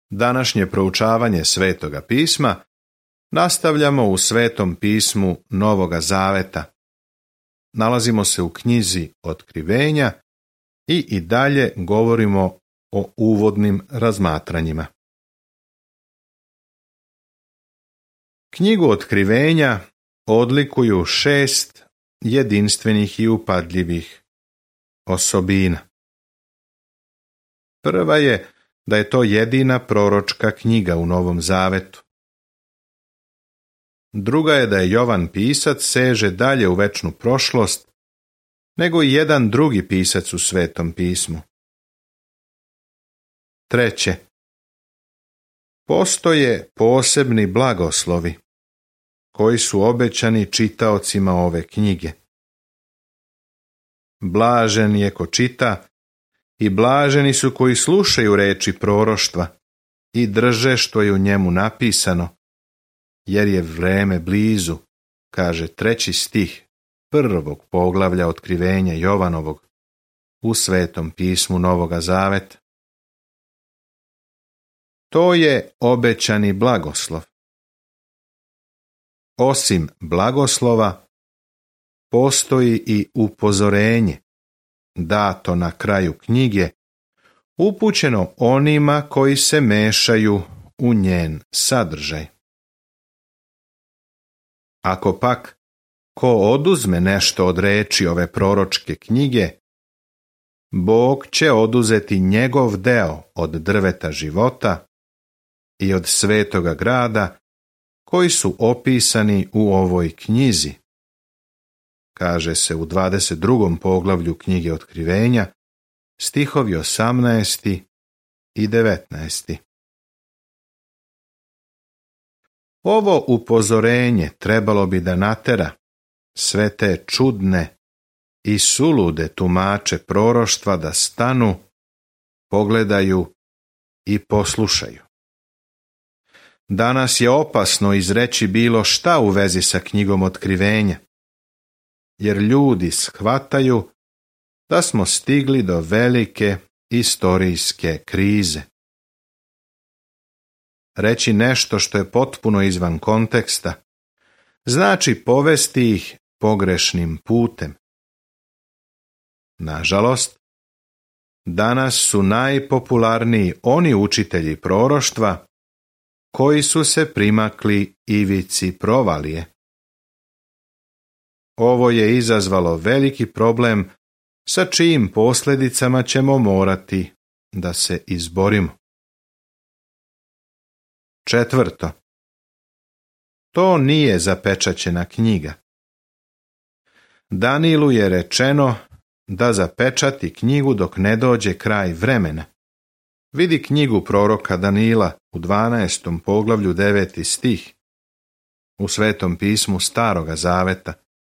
Današnje proučavanje Svetoga pisma nastavljamo u Svetom pismu Novoga Zaveta. Nalazimo se u knjizi Otkrivenja i dalje govorimo o uvodnim razmatranjima. Knjigu Otkrivenja odlikuju 6 jedinstvenih i upadljivih osobina. Prva je da je to jedina proročka knjiga u Novom Zavetu. Druga je da je Jovan pisac seže dalje u večnu prošlost nego i jedan drugi pisac u Svetom pismu. Treće, postoje posebni blagoslovi koji su obećani čitaocima ove knjige. Blažen je ko čita i blaženi su koji slušaju reči proroštva i drže što je u njemu napisano, jer je vreme blizu, kaže 3. stih 1. poglavlja Otkrivenja Jovanovog u Svetom pismu Novoga Zaveta. To je obećani blagoslov. Osim blagoslova, postoji i upozorenje, dato na kraju knjige, upućeno onima koji se mešaju u njen sadržaj. Ako pak ko oduzme nešto od reči ove proročke knjige, Bog će oduzeti njegov deo od drveta života i od svetoga grada koji su opisani u ovoj knjizi, kaže se u 22. poglavlju knjige Otkrivenja, stihovi 18. i 19. Ovo upozorenje trebalo bi da natera sve te čudne i sulude tumače proroštva da stanu, pogledaju i poslušaju. Danas je opasno izreći bilo šta u vezi sa knjigom Otkrivenja, jer ljudi shvataju da smo stigli do velike istorijske krize. Reći nešto što je potpuno izvan konteksta znači povesti ih pogrešnim putem. Nažalost, danas su najpopularniji oni učitelji proroštva koji su se primakli ivici provalije. Ovo je izazvalo veliki problem sa čijim posljedicama ćemo morati da se izborimo. Četvrto, to nije zapečaćena knjiga. Danilu je rečeno da zapečati knjigu dok ne dođe kraj vremena. Vidi knjigu proroka Danila u 12. poglavlju 9. stih u Svetom pismu Staroga Zaveta.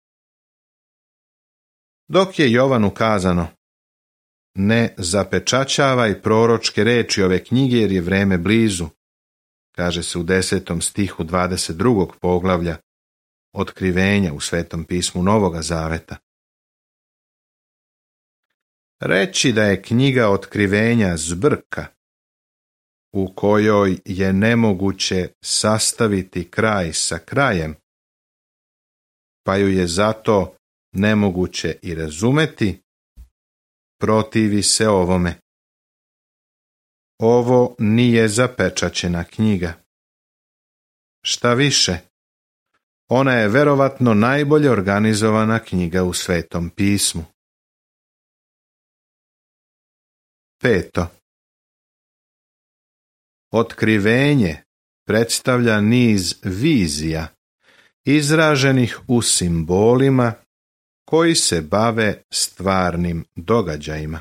Dok je Jovanu kazano: ne zapečaćavaj proročke reči ove knjige jer je vreme blizu, kaže se u 10. stihu 22. poglavlja Otkrivenja u Svetom pismu Novoga Zaveta. Reći da je knjiga Otkrivenja zbrka u kojoj je nemoguće sastaviti kraj sa krajem, pa ju je zato nemoguće i razumeti, protivi se ovome. Ovo nije zapečaćena knjiga. Šta više, ona je verovatno najbolje organizovana knjiga u Svetom pismu. Peto. Otkrivenje predstavlja niz vizija izraženih u simbolima koji se bave stvarnim događajima.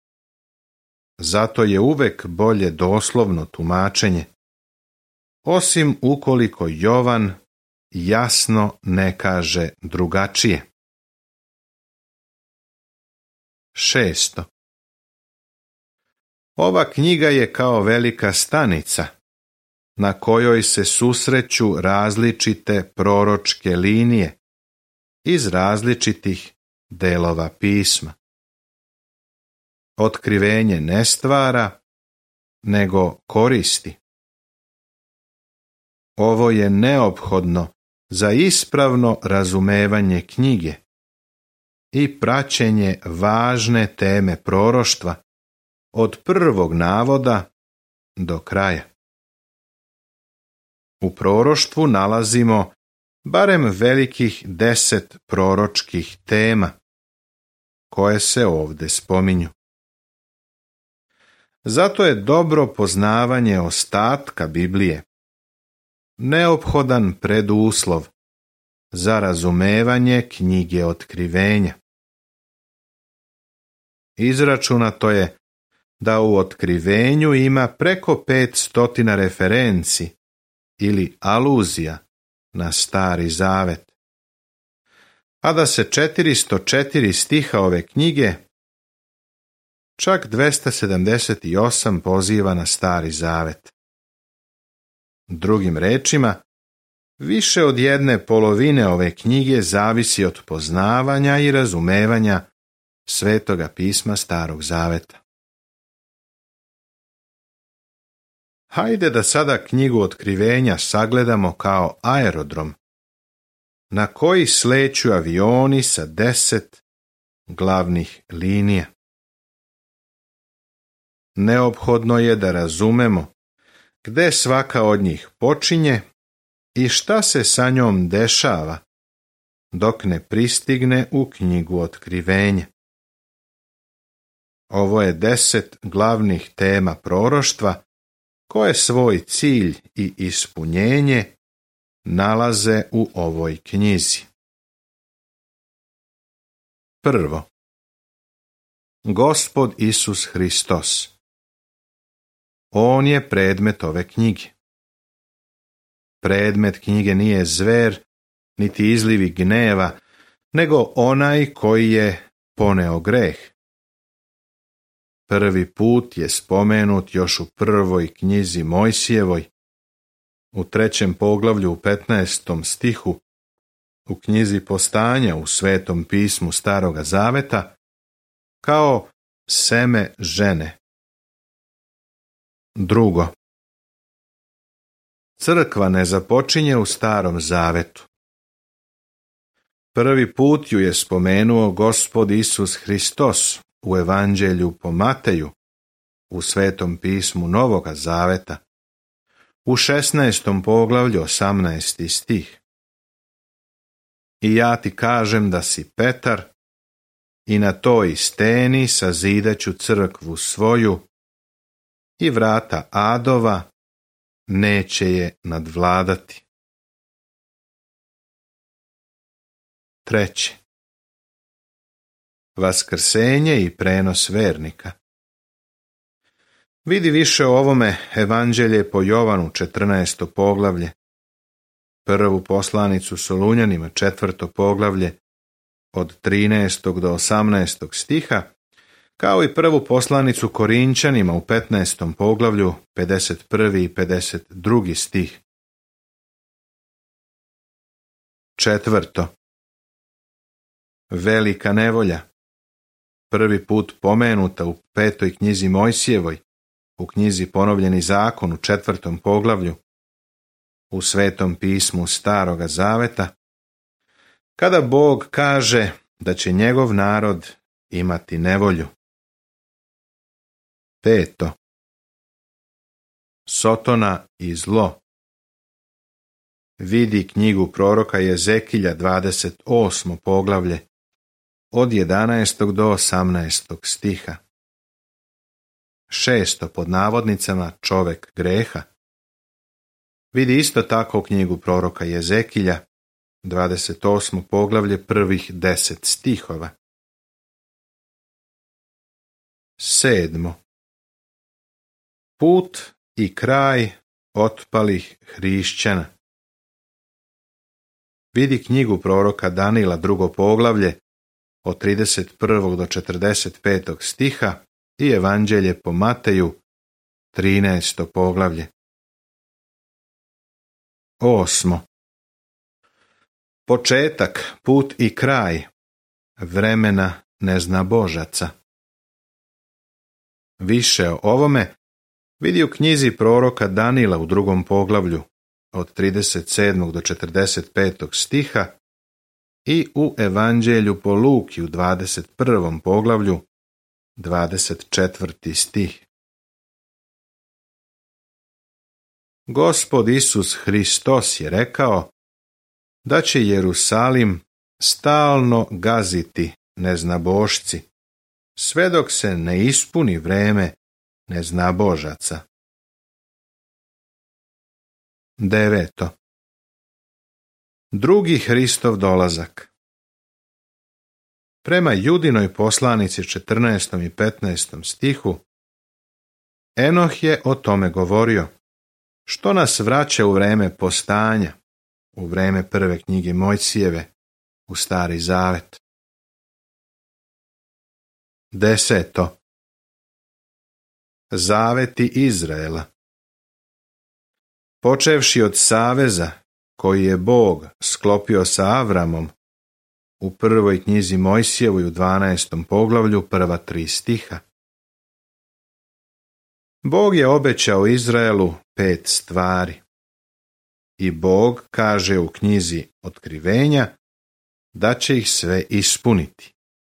Zato je uvek bolje doslovno tumačenje, osim ukoliko Jovan jasno ne kaže drugačije. Šesto. Ova knjiga je kao velika stanica na kojoj se susreću različite proročke linije iz različitih delova pisma. Otkrivenje ne stvara, nego koristi. Ovo je neophodno za ispravno razumevanje knjige i praćenje važne teme proroštva od prvog navoda do kraja. U proroštvu nalazimo barem velikih 10 proročkih tema koje se ovdje spominju. Zato je dobro poznavanje ostatka Biblije neophodan preduslov za razumevanje knjige Otkrivenja. Izračunato je da u Otkrivenju ima preko 500 referenci ili aluzija na Stari Zavet, a da se 404 stiha ove knjige, čak 278 poziva na Stari Zavet. Drugim rečima, više od 1/2 ove knjige zavisi od poznavanja i razumevanja Svetoga pisma Starog Zaveta. Hajde da sada knjigu Otkrivenja sagledamo kao aerodrom na koji sleću avioni sa 10 glavnih linija. Neophodno je da razumemo gde svaka od njih počinje i šta se sa njom dešava dok ne pristigne u knjigu Otkrivenja. Ovo je 10 glavnih tema proroštva koje svoj cilj i ispunjenje nalaze u ovoj knjizi. Prvo, Gospod Isus Hristos. On je predmet ove knjige. Predmet knjige nije zver, niti izlivi gneva, nego onaj koji je poneo greh. Prvi put je spomenut još u prvoj knjizi Mojsijevoj, u 3. poglavlju u 15. stihu, u knjizi Postanja u Svetom pismu Staroga Zaveta, kao seme žene. Drugo, crkva ne započinje u Starom Zavetu. Prvi put ju je spomenuo Gospod Isus Hristos u Evanđelju po Mateju, u Svetom pismu Novoga Zaveta, u 16. poglavlju 18. stih. I ja ti kažem da si Petar, i na toj steni sazidaću crkvu svoju, i vrata adova neće je nadvladati. Treće, vaskrsenje i prenos vernika. Vidi više o ovome Evanđelje po Jovanu 14. poglavlje, prvu poslanicu Solunjanima 4. poglavlje od 13. do 18. stiha, kao i prvu poslanicu Korinčanima u 15. poglavlju 51. i 52. stih. Četvrto, velika nevolja, prvi put pomenuta u 5. knjizi Mojsijevoj, u knjizi Ponovljeni zakon u 4. poglavlju, u Svetom pismu Staroga Zaveta, kada Bog kaže da će njegov narod imati nevolju. Peto, Sotona i zlo. Vidi knjigu proroka Jezekilja 28. poglavlje od 11. do 18. stiha. Šesto, pod navodnicama čovek greha. Vidi isto tako knjigu proroka Jezekilja 28. poglavlje prvih 10 stihova. Sedmo, put i kraj otpalih hrišćana. Vidi knjigu proroka Danila 2. poglavlje od 31. do 45. stiha i Evanđelje po Mateju 13. poglavlje. Osmo, početak, put i kraj vremena neznabožaca. Više o ovome vidi u knjizi proroka Danila u 2. poglavlju od 37. do 45. stiha i u Evanđelju po Luki u 21. poglavlju 24. stih. Gospod Isus Hristos je rekao da će Jerusalim stalno gaziti neznabošci, sve dok se ne ispuni vreme neznabožaca. 9. Drugi Hristov dolazak. Prema Judinoj poslanici 14. i 15. stihu, Enoh je o tome govorio, što nas vraća u vreme postanja, u vreme prve knjige Mojsijeve, u Stari Zavet. 10. Zaveti Izraela. Počevši od saveza koji je Bog sklopio sa Avramom u prvoj knjizi Mojsijevoj u 12. poglavlju prva 3 stiha. Bog je obećao Izraelu 5 stvari. I Bog kaže u knjizi Otkrivenja da će ih sve ispuniti.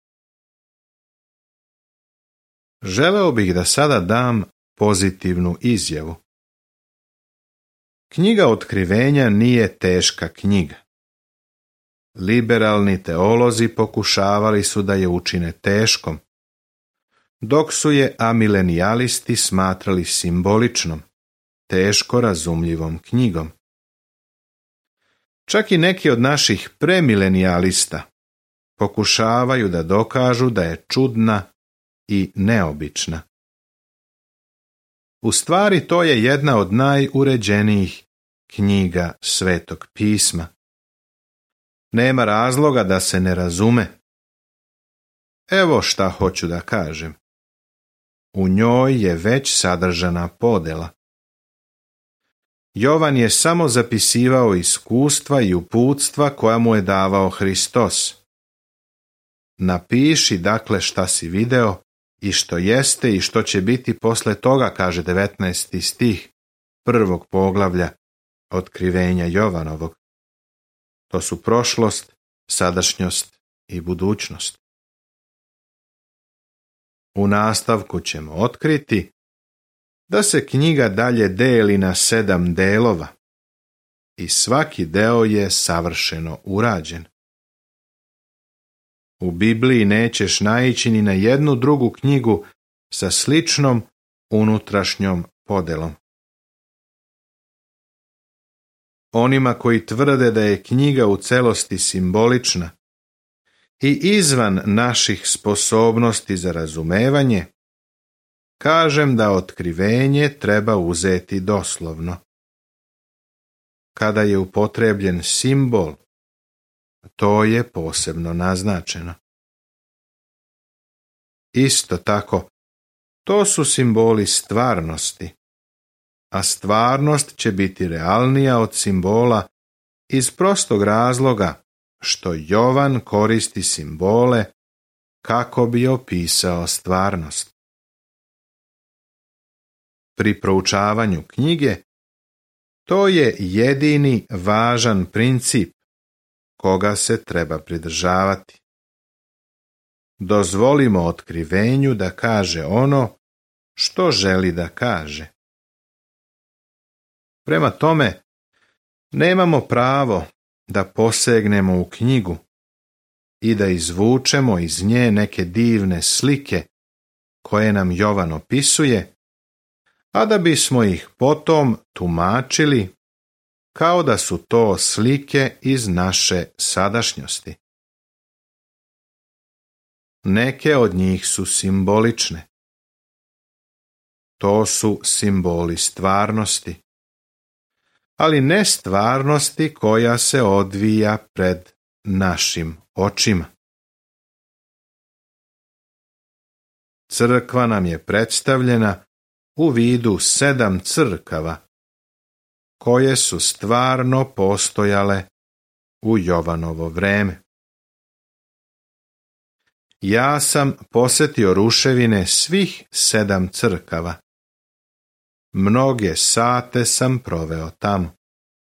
Želeo bih da sada dam pozitivnu izjavu. Knjiga Otkrivenja nije teška knjiga. Liberalni teolozi pokušavali su da je učine teškom, dok su je amilenijalisti smatrali simboličnom, teško razumljivom knjigom. Čak i neki od naših premilenijalista pokušavaju da dokažu da je čudna i neobična. U stvari to je jedna od najuređenijih knjiga Svetog pisma. Nema razloga da se ne razume. Evo šta hoću da kažem. U njoj je već sadržana podela. Jovan je samo zapisivao iskustva i uputstva koja mu je davao Hristos. Napiši dakle šta si video i što jeste i što će biti posle toga, kaže 19. stih 1. poglavlja Otkrivenja Jovanovog. To su prošlost, sadašnjost i budućnost. U nastavku ćemo otkriti da se knjiga dalje deli na 7 delova i svaki deo je savršeno urađen. U Bibliji nećeš naići ni na jednu drugu knjigu sa sličnom unutrašnjom podelom. Onima koji tvrde da je knjiga u celosti simbolična i izvan naših sposobnosti za razumevanje, kažem da otkrivenje treba uzeti doslovno. Kada je upotrebljen simbol, to je posebno naznačeno. Isto tako, to su simboli stvarnosti, a stvarnost će biti realnija od simbola iz prostog razloga što Jovan koristi simbole kako bi opisao stvarnost. Pri proučavanju knjige to je jedini važan princip koga se treba pridržavati. Dozvolimo otkrivenju da kaže ono što želi da kaže. Prema tome, nemamo pravo da posegnemo u knjigu i da izvučemo iz nje neke divne slike koje nam Jovan opisuje, a da bismo ih potom tumačili kao da su to slike iz naše sadašnjosti. Neke od njih su simbolične. To su simboli stvarnosti, ali ne stvarnosti koja se odvija pred našim očima. Crkva nam je predstavljena u vidu 7 crkava, koje su stvarno postojale u Jovanovo vreme. Ja sam posetio ruševine svih 7 crkava. Mnoge sate sam proveo tamo.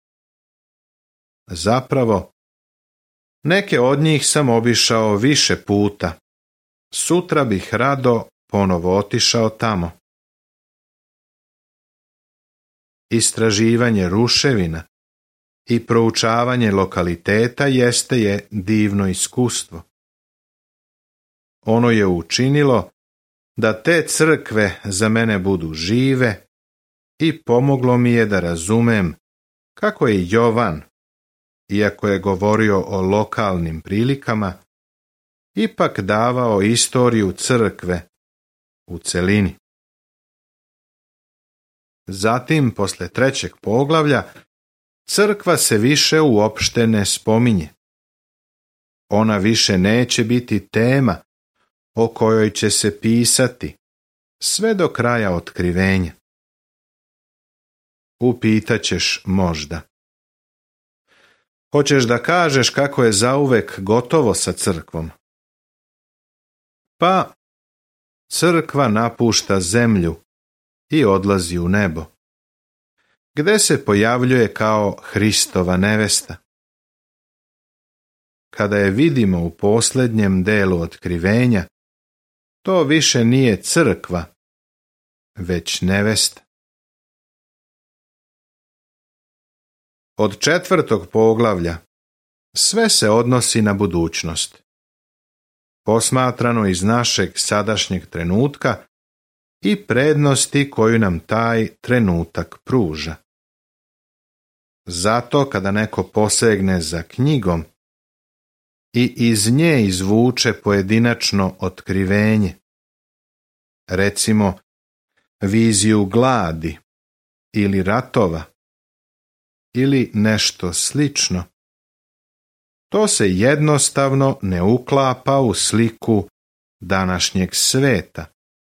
Zapravo, neke od njih sam obišao više puta. Sutra bih rado ponovo otišao tamo. Istraživanje ruševina i proučavanje lokaliteta je divno iskustvo. Ono je učinilo da te crkve za mene budu žive i pomoglo mi je da razumem kako je Jovan, iako je govorio o lokalnim prilikama, ipak davao istoriju crkve u celini. Zatim, posle 3. poglavlja, crkva se više uopšte ne spominje. Ona više neće biti tema o kojoj će se pisati sve do kraja otkrivenja. Upitaćeš možda: hoćeš da kažeš kako je zauvek gotovo sa crkvom? Pa, crkva napušta zemlju i odlazi u nebo, gde se pojavljuje kao Hristova nevesta. Kada je vidimo u posljednjem delu otkrivenja, to više nije crkva, već nevesta. Od 4. poglavlja sve se odnosi na budućnost, posmatrano iz našeg sadašnjeg trenutka i prednosti koju nam taj trenutak pruža. Zato kada neko posegne za knjigom i iz nje izvuče pojedinačno otkrivenje, recimo viziju gladi ili ratova ili nešto slično, to se jednostavno ne uklapa u sliku današnjeg sveta.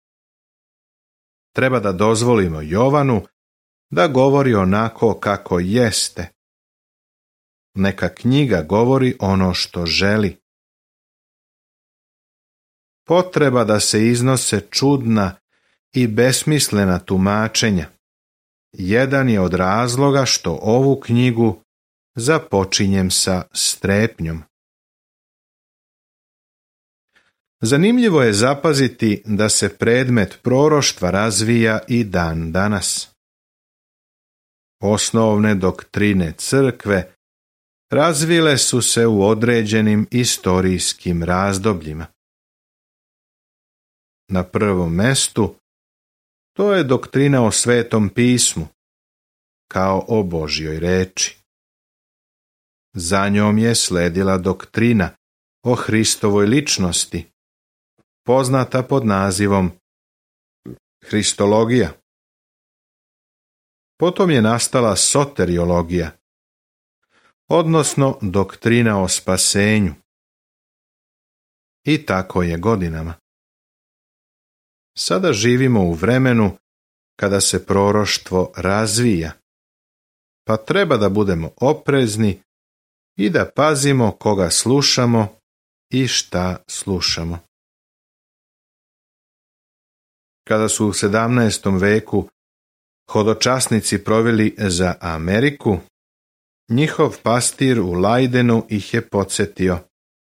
Treba da dozvolimo Jovanu da govori onako kako jeste. Neka knjiga govori ono što želi. Potreba da se iznose čudna i besmislena tumačenja jedan je od razloga što ovu knjigu započinjem sa strepnjom. Zanimljivo je zapaziti da se predmet proroštva razvija i dan danas. Osnovne doktrine crkve razvile su se u određenim istorijskim razdobljima. Na prvom mestu to je doktrina o Svetom pismu, kao o Božjoj reči. Za njom je sledila doktrina o Hristovoj ličnosti, poznata pod nazivom Hristologija. Potom je nastala soteriologija, odnosno doktrina o spasenju. I tako je godinama. Sada živimo u vremenu kada se proroštvo razvija, pa treba da budemo oprezni i da pazimo koga slušamo i šta slušamo. Kada su u 17. veku hodočasnici proveli za Ameriku, njihov pastir u Lajdenu ih je podsjetio: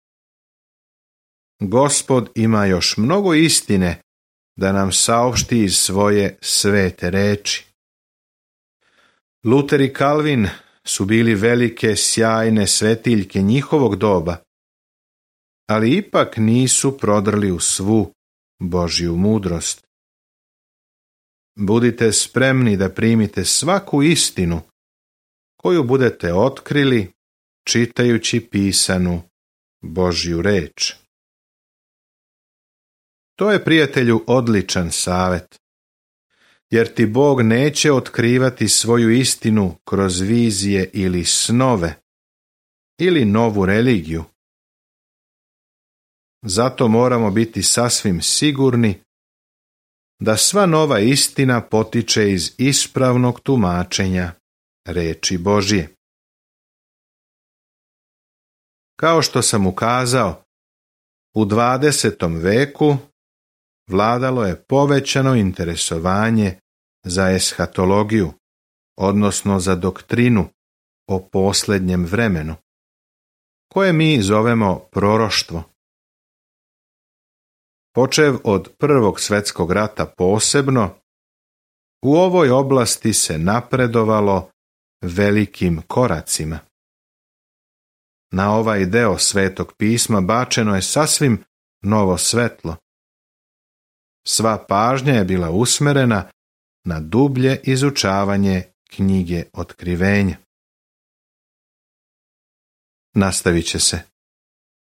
Gospod ima još mnogo istine da nam saopšti iz svoje svete reči. Luter i Kalvin su bili velike, sjajne svetiljke njihovog doba, ali ipak nisu prodrli u svu Božju mudrost. Budite spremni da primite svaku istinu koju budete otkrili čitajući pisanu Božju reč. To je, prijatelju, odličan savjet, jer ti Bog neće otkrivati svoju istinu kroz vizije ili snove ili novu religiju. Zato moramo biti sasvim sigurni da sva nova istina potiče iz ispravnog tumačenja reči Božje. Kao što sam ukazao, u 20. veku vladalo je povećano interesovanje za eshatologiju, odnosno za doktrinu o posljednjem vremenu, koje mi zovemo proroštvo. Počev od Prvog svjetskog rata posebno, u ovoj oblasti se napredovalo velikim koracima. Na ovaj deo Svetog pisma bačeno je sasvim novo svetlo. Sva pažnja je bila usmerena na dublje izučavanje knjige Otkrivenja. Nastavit će se